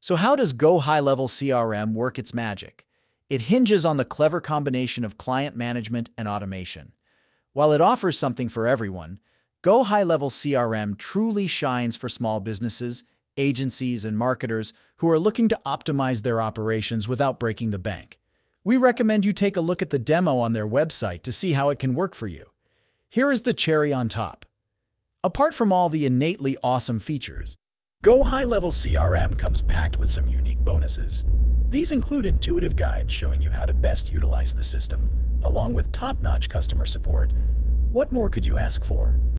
So how does Go High Level CRM work its magic? It hinges on the clever combination of client management and automation. While it offers something for everyone, Go High Level CRM truly shines for small businesses, agencies, and marketers who are looking to optimize their operations without breaking the bank. We recommend you take a look at the demo on their website to see how it can work for you. Here is the cherry on top. Apart from all the innately awesome features, Go High Level CRM comes packed with some unique bonuses. These include intuitive guides showing you how to best utilize the system, along with top-notch customer support. What more could you ask for?